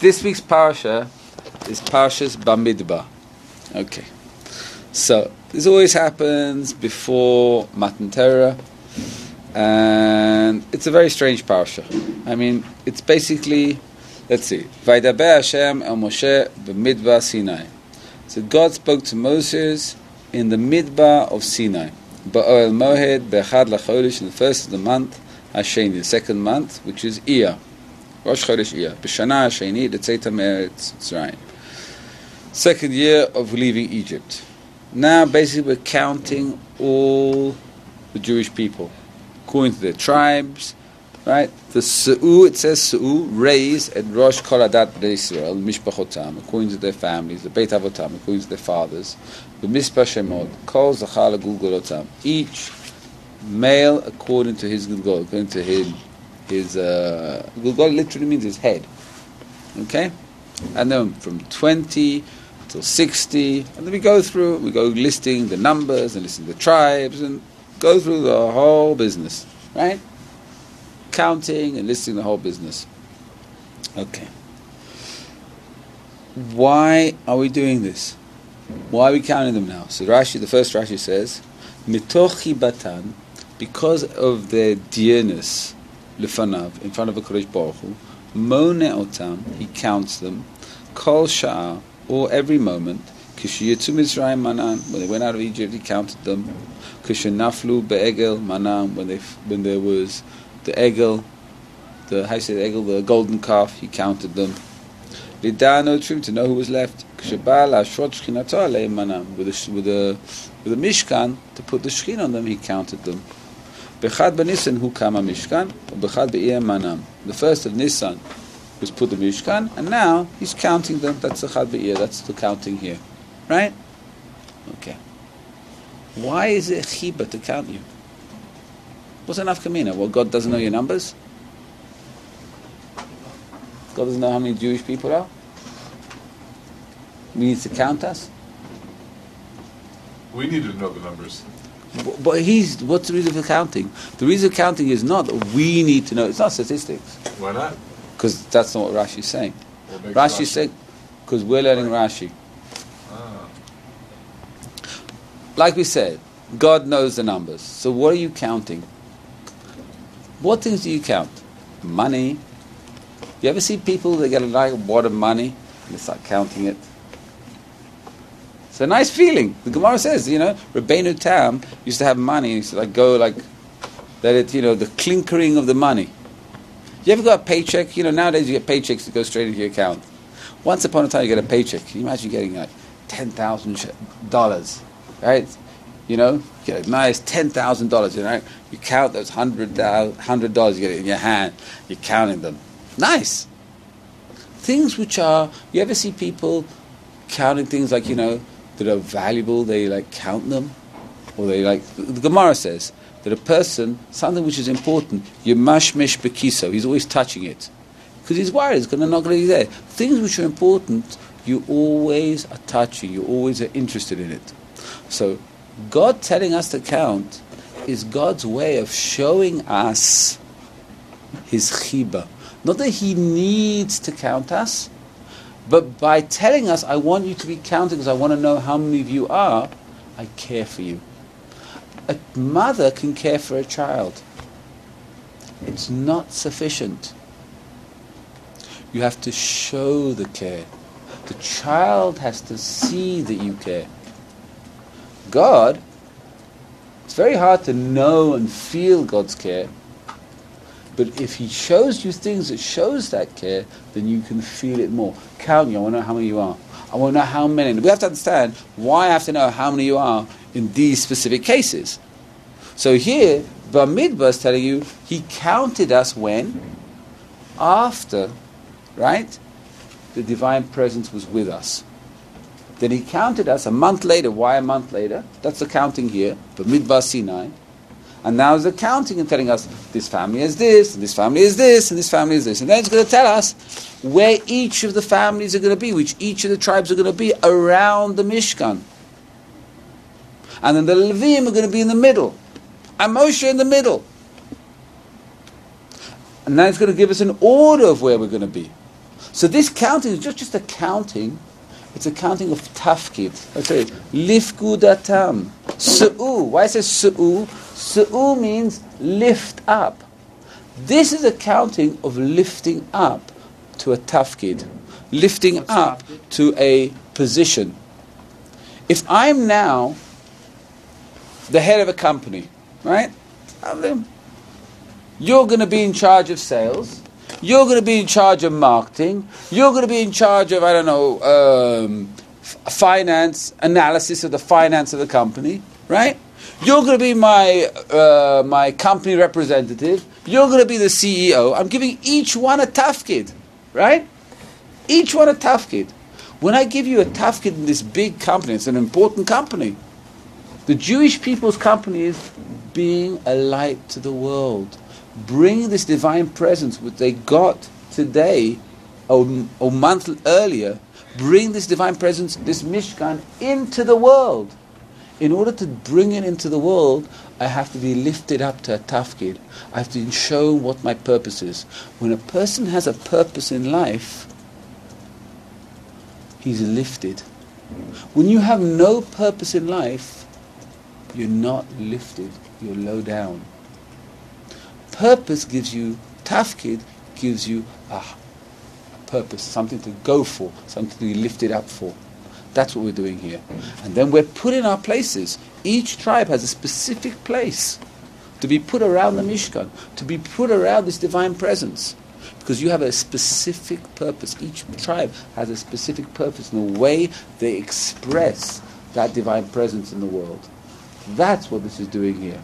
This week's parasha is Parshas Bamidbar. Okay. So, this always happens before Matan Torah, and it's a very strange parasha. I mean, it's basically, let's see, Vaydaber Hashem el Moshe b'Midbar Sinai. So God spoke to Moses in the Midbar of Sinai. Ba'oel Mohed be'echad lachodesh, in the first of the month, Hasheni, the second month, which is Iyar. Rosh Chodesh Iyar. B'shana Hasheni, L'tzeit me'eretz Mitzrayim. Second year of leaving Egypt. Now, basically, we're counting all the Jewish people according to their tribes, right? The Se'u, it says Se'u, raise at Rosh Kol Adat B'nai Yisrael, Mishpachotam, according to their families, the Beit Avotam, according to their fathers, the Mispah Shemot, Kol Zachar Gulgolotam, each male according to his Gulgol, according to his Gulgol literally means his head, okay? And then from 20 till 60, and then we go listing the numbers and listing the tribes and go through the whole business, right? Counting and listing the whole business. Okay. Why are we doing this? Why are we counting them now? So Rashi, the first Rashi says, Mitoch Chibatan, because of their dearness, Lefanav, in front of a Kodesh Baruch Hu, Mone Otam, he counts them, Kol Sha'ah, or every moment, Kishiyatzu Mitzrayim Manan, when they went out of Egypt, he counted them, Kishenaflu Be'egel Manan, when there was the Egel, the golden calf, he counted them. Lidano Trim, to know who was left. Kishebal Ashrot Shchinato Aleim Manam, with the Mishkan, to put the Shchin on them, he counted them. Bechad B'Nisan, who kama Mishkan, or Bechad Be'iyah Manam. The first of Nisan was put the Mishkan, and now he's counting them. That's the Chad Be'iyah, that's the counting here. Right? Okay. Why is it chiba to count you? What's an afkamina? Well, God doesn't know your numbers? God doesn't know how many Jewish people are? He needs to count us? We need to know the numbers. But what's the reason for counting? The reason for counting is not that we need to know. It's not statistics. Why not? Because that's not what Rashi is saying. Rashi is saying, because we're learning Rashi. Ah. Like we said, God knows the numbers. So what are you counting? What things do you count? Money. You ever see people that get a wad of money and they start counting it? It's a nice feeling. The Gemara says, Rabbeinu Tam used to have money and he used to let it, the clinkering of the money. You ever got a paycheck? Nowadays you get paychecks that go straight into your account. Once upon a time you get a paycheck. Can you imagine getting $10,000, right? You get a nice $10,000, You count those $100 you get it in your hand. You're counting them. Nice. Things which are, you ever see people counting things like, that are valuable, they count them? Or they the Gemara says that a person, something which is important, yemashmesh bekiso, he's always touching it. Because he's worried it's not going to be there. Things which are important, you always are touching, you always are interested in it. So, God telling us to count is God's way of showing us his chiba. Not that he needs to count us, but by telling us, I want you to be counting because I want to know how many of you are, I care for you. A mother can care for a child. It's not sufficient. You have to show the care. The child has to see that you care. God, it's very hard to know and feel God's care, but if he shows you things that shows that care, then you can feel it more. Count you, I want to know how many you are. I want to know how many. We have to understand why I have to know how many you are in these specific cases. So here, Bamidbar is telling you, he counted us when? After, right? The divine presence was with us. Then he counted us a month later. Why a month later? That's the counting here, Bamidbar Sinai. And now it's counting and telling us, this family is this, and this family is this, and this family is this. And then it's going to tell us where each of the families are going to be, which each of the tribes are going to be around the Mishkan. And then the Levim are going to be in the middle. And Moshe in the middle. And now it's going to give us an order of where we're going to be. So this counting is just a counting. It's a counting of tafkid. Okay, lifkudatam. Su'u. Why is it su'u? Su'u means lift up. This is a counting of lifting up to a tafkid. Lifting up to a position. If I'm now the head of a company, right? You're going to be in charge of sales. You're going to be in charge of marketing. You're going to be in charge of, finance, analysis of the finance of the company, right? You're going to be my company representative. You're going to be the CEO. I'm giving each one a tafkid, right? Each one a tafkid. When I give you a tafkid in this big company, it's an important company. The Jewish people's company is being a light to the world. Bring this divine presence, which they got today, or a month earlier, bring this divine presence, this Mishkan, into the world. In order to bring it into the world, I have to be lifted up to a tafkid. I have to be shown what my purpose is. When a person has a purpose in life, he's lifted. When you have no purpose in life, you're not lifted. You're low down. Purpose gives you, tafkid gives you a purpose, something to go for, something to be lifted up for. That's what we're doing here. And then we're put in our places. Each tribe has a specific place to be put around the Mishkan, to be put around this divine presence. Because you have a specific purpose. Each tribe has a specific purpose in the way they express that divine presence in the world. That's what this is doing here.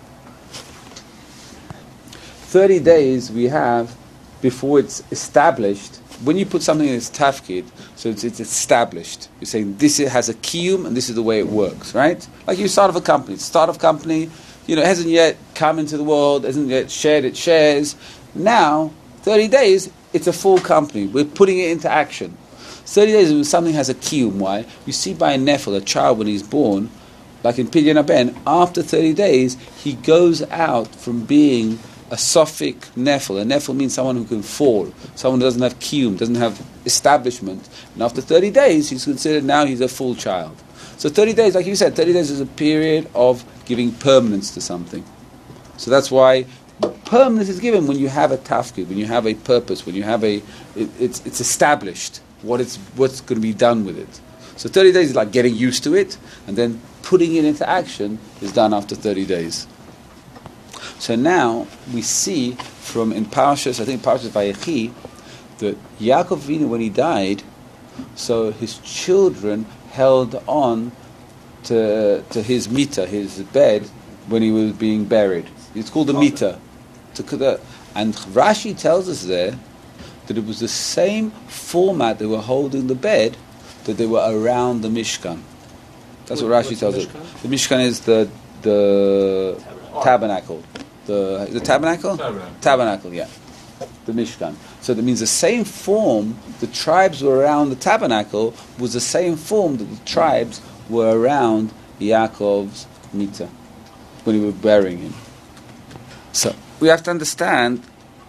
30 days we have before it's established. When you put something in its tafkid, so it's established. You're saying this has a kiyum and this is the way it works, right? Like you start off a company. Start off company, it hasn't yet come into the world, hasn't yet shared its shares. Now, 30 days, it's a full company. We're putting it into action. 30 days when something has a kiyum. Why? You see by a nefel, a child when he's born, like in Pidyon Haben, after 30 days, he goes out from being a sophic nefel. A nefel means someone who can fall, someone who doesn't have kiyum, doesn't have establishment. And after 30 days, he's considered now he's a full child. So 30 days, like you said, 30 days is a period of giving permanence to something. So that's why permanence is given when you have a tafkid, when you have a purpose, when you have it's established what's going to be done with it. So 30 days is like getting used to it, and then putting it into action is done after 30 days. So now we see from in Parshas, I think Parshas Vayechi, that Yaakov Avinu, when he died, so his children held on to his mita, his bed, when he was being buried. It's called the mita. And Rashi tells us there that it was the same format they were holding the bed that they were around the Mishkan. That's what Rashi tells us. The Mishkan is the tabernacle. The tabernacle? Tabernacle, yeah. The Mishkan. So that means the same form the tribes were around the tabernacle was the same form that the tribes were around Yaakov's mita when he was burying him. So we have to understand,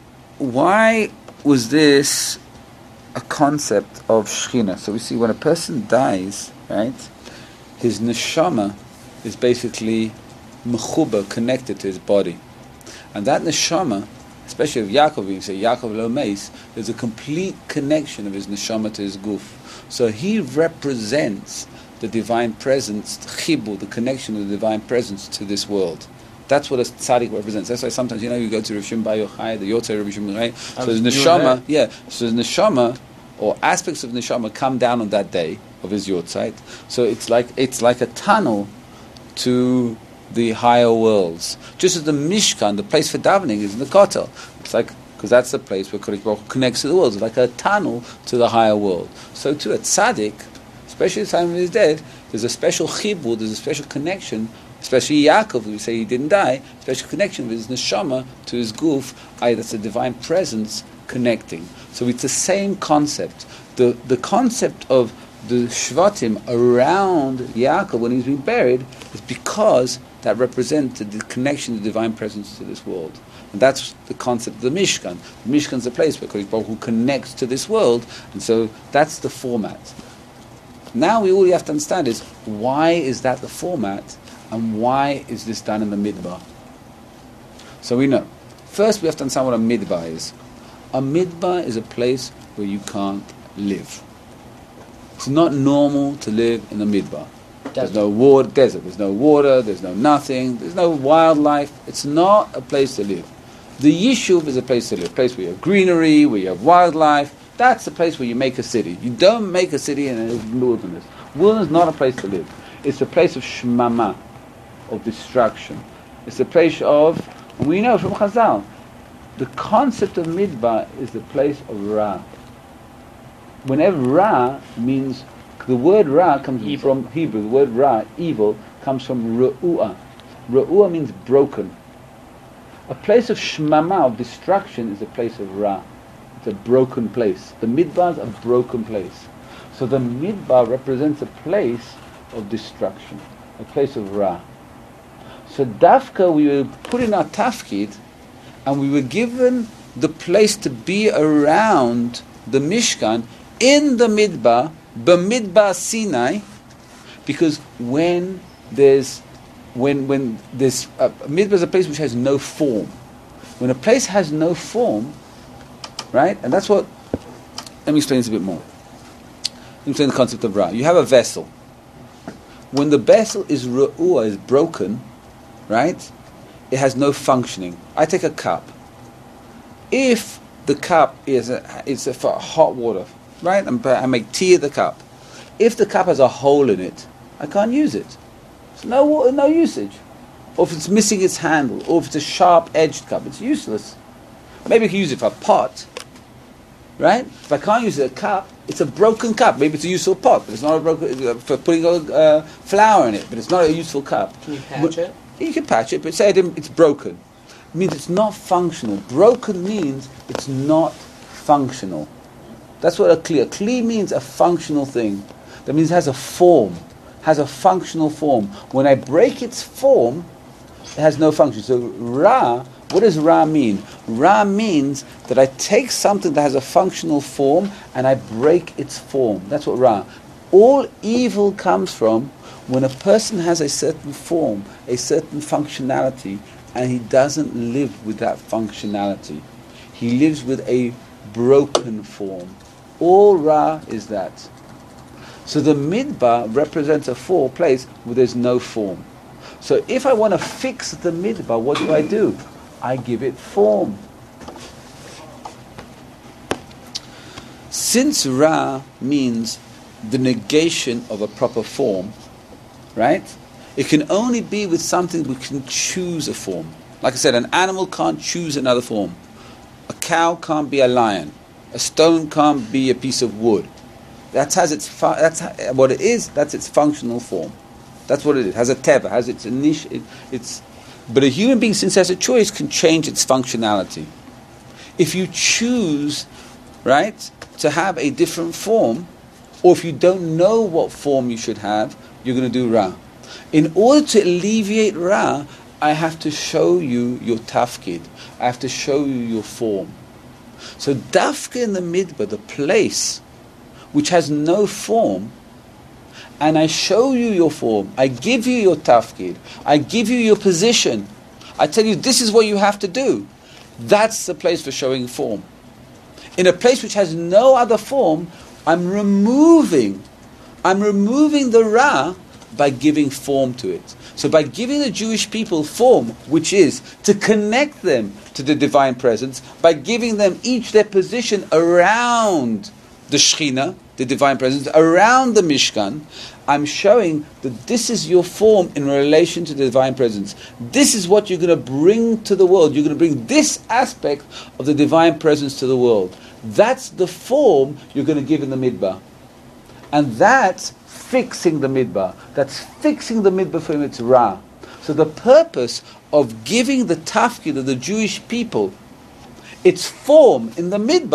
why was this a concept of Shechina? So we see when a person dies, right, his neshama is basically mechuba, connected to his body. And that neshama, especially of Yaakov, you say Yaakov lo meis, there's a complete connection of his neshama to his guf. So he represents the divine presence, the chibur, the connection of the divine presence to this world. That's what a tzaddik represents. That's why sometimes, you go to Rav Shimon Bar Yochai, the Yotzei Rav Shimon Bar Yochai. So his neshama, so his neshama, or aspects of neshama, come down on that day of his Yotzeit. So it's like a tunnel to the higher worlds. Just as the Mishkan, the place for davening, is in the Kotel. It's like, because that's the place where Kodesh Baruch Hu connects to the world. It's like a tunnel to the higher world. So to a tzaddik, especially at the time of his death, there's a special chibur, there's a special connection, especially Yaakov, we say he didn't die, special connection with his neshama to his guf, that's a divine presence connecting. So it's the same concept. The concept of the Shvatim around Yaakov when he's been buried is because that represented the connection, the divine presence to this world. And that's the concept of the Mishkan. The Mishkan is a place where Kodesh Baruch Hu connects to this world, and so that's the format. Now all you have to understand is, why is that the format, and why is this done in the Midbar? So we know. First we have to understand what a Midbar is. A Midbar is a place where you can't live. It's not normal to live in a Midbar. There's no water, desert. There's no water, there's no nothing, there's no wildlife. It's not a place to live. The Yishuv is a place to live, a place where you have greenery, where you have wildlife. That's the place where you make a city. You don't make a city in a wilderness. Wilderness is not a place to live. It's a place of shmama, of destruction. It's a place of, and we know from Chazal, the concept of Midbar is the place of Ra. Whenever Ra means, the word Ra comes from Hebrew, the word Ra, evil, comes from Ru'ua. Ru'ua means broken. A place of shmama, of destruction, is a place of Ra. It's a broken place. The Midbar is a broken place. So the Midbar represents a place of destruction, a place of Ra. So Dafka, we were put in our tafkid, and we were given the place to be around the Mishkan in the Midbar, B'Midbar Sinai, because when there's Midbar is a place which has no form. When a place has no form, right? And that's what. Let me explain this a bit more. Let me explain the concept of Ra. You have a vessel. When the vessel is Ru'ua, is broken, right? It has no functioning. I take a cup. If the cup is for hot water, right? I make tea in the cup. If the cup has a hole in it, I can't use it. There's no water, no usage. Or if it's missing its handle, or if it's a sharp-edged cup, it's useless. Maybe I can use it for a pot, right? If I can't use a cup, it's a broken cup. Maybe it's a useful pot, but it's not a broken for putting flour in it. But it's not a useful cup. Can you patch it? You can patch it, but say it's broken. It means it's not functional. Broken means it's not functional. That's what a kli. A kli means a functional thing. That means it has a form, has a functional form. When I break its form, it has no function. So Ra, what does Ra mean? Ra means that I take something that has a functional form and I break its form. That's what Ra. All evil comes from when a person has a certain form, a certain functionality, and he doesn't live with that functionality. He lives with a broken form. All Ra is that. So the Midbar represents a place where there's no form. So if I want to fix the Midbar, what do? I give it form. Since Ra means the negation of a proper form, right? It can only be with something which can choose a form. Like I said, an animal can't choose another form. A cow can't be a lion. A stone can't be a piece of wood. That's what it is. That's its functional form. That's what it is. Has a teva, has its initial. But a human being, since it has a choice, can change its functionality. If you choose, right, to have a different form, or if you don't know what form you should have, you're going to do Ra. In order to alleviate Ra, I have to show you your tafkid. I have to show you your form. So Dafka in the Midbar, the place which has no form, and I show you your form, I give you your tafkid, I give you your position, I tell you this is what you have to do. That's the place for showing form. In a place which has no other form, I'm removing the Ra by giving form to it. So by giving the Jewish people form, which is to connect them to the divine presence, by giving them each their position around the Shekhinah, the divine presence, around the Mishkan, I'm showing that this is your form in relation to the divine presence. This is what you're going to bring to the world. You're going to bring this aspect of the divine presence to the world. That's the form you're going to give in the Midbar. And that's fixing the Midbar. That's fixing the Midbar for him, it's Ra. So the purpose of giving the tafkid of the Jewish people its form in the Midbar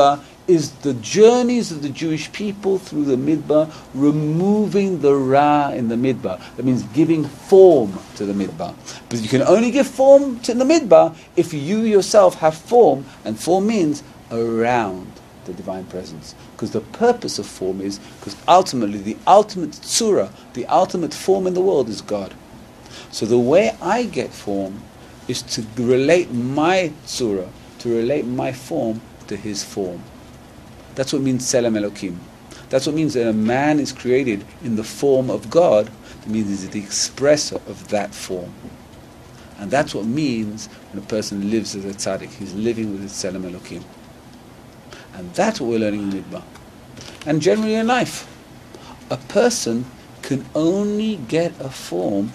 is the journeys of the Jewish people through the Midbar, removing the Ra in the Midbar. That means giving form to the Midbar. But you can only give form to the Midbar if you yourself have form, and form means around the divine presence. Because the purpose of form is, because ultimately the ultimate tzura, the ultimate form in the world is God. So the way I get form is to relate my tzura, to relate my form to his form. That's what means Tselem Elokim. That's what means that a man is created in the form of God. It means he's the expressor of that form. And that's what means when a person lives as a tzaddik. He's living with his Tselem Elokim. And that's what we're learning in Midbar. And generally in life, a person can only get a form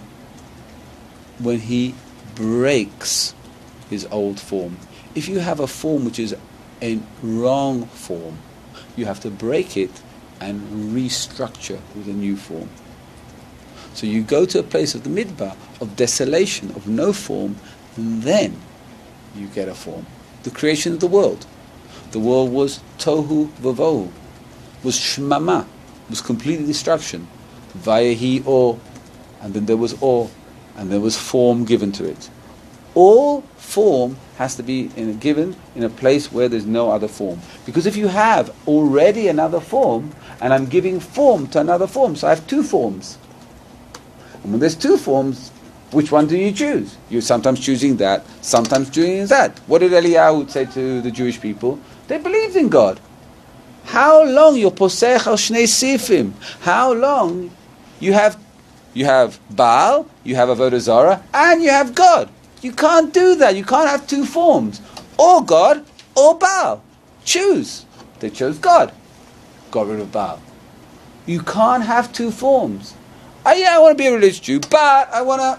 when he breaks his old form. If you have a form which is a wrong form, you have to break it and restructure with a new form. So you go to a place of the Midbar, of desolation, of no form, and then you get a form. The creation of the world. The world was tohu vavohu, was shmama, was complete destruction. Vayehi or, and then there was or, and there was form given to it. All form has to be given in a place where there's no other form. Because if you have already another form, and I'm giving form to another form, so I have two forms. And when there's two forms, which one do you choose? You're sometimes choosing that, sometimes choosing that. What did Eliyahu say to the Jewish people? They believed in God. How long you're posech al shnei sifim? How long you have Baal, you have Avodah Zarah, and you have God. You can't do that. You can't have two forms. Or God, or Baal. Choose. They chose God. Got rid of Baal. You can't have two forms. I want to be a religious Jew, but I want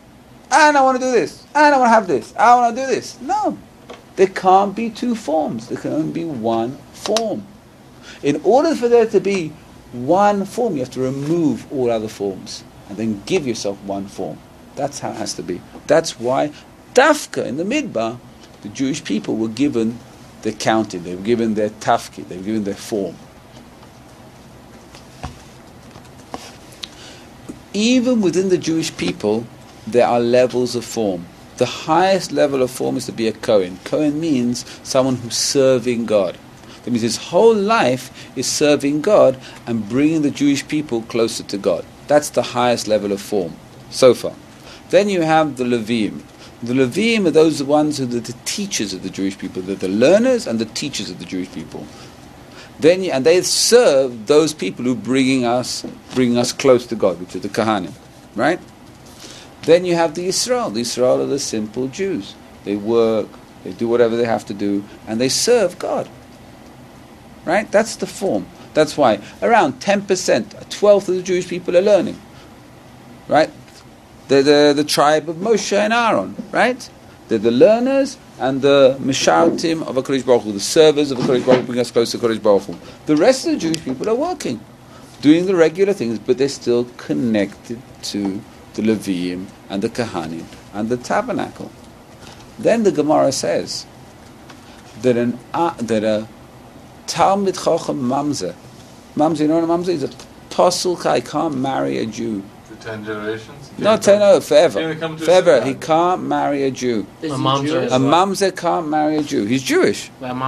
to do this, and I want to have this, I want to do this. No. There can't be two forms. There can only be one form. In order for there to be one form, you have to remove all other forms and then give yourself one form. That's how it has to be. That's why Dafka in the Midbar, the Jewish people were given their counting, they were given their tafkid, they were given their form. Even within the Jewish people, there are levels of form. The highest level of form is to be a Kohen. Kohen means someone who's serving God. That means his whole life is serving God and bringing the Jewish people closer to God. That's the highest level of form, so far. Then you have the Levim. The Levim are those ones who are the teachers of the Jewish people. They're the learners and the teachers of the Jewish people. And they serve those people who bring us close to God, which are the Kohanim, right? Then you have the Yisrael. The Yisrael are the simple Jews. They work, they do whatever they have to do, and they serve God. Right? That's the form. That's why around 10%, a twelfth of the Jewish people are learning. Right? They're the tribe of Moshe and Aaron. Right? They're the learners and the Mishartim of HaKadosh Baruch Hu, the servers of HaKadosh Baruch Hu, bring us close to HaKadosh Baruch Hu. The rest of the Jewish people are working, doing the regular things, but they're still connected to the Levim and the Kohanim and the tabernacle. Then the Gemara says that a Talmid Chacham Mamzer, you know what a Mamzer is? A Tosul Chai, can't marry a Jew. For 10 generations? No, forever. He can't marry a Jew. A mamzer A Mamzer can't marry a Jew. He's Jewish.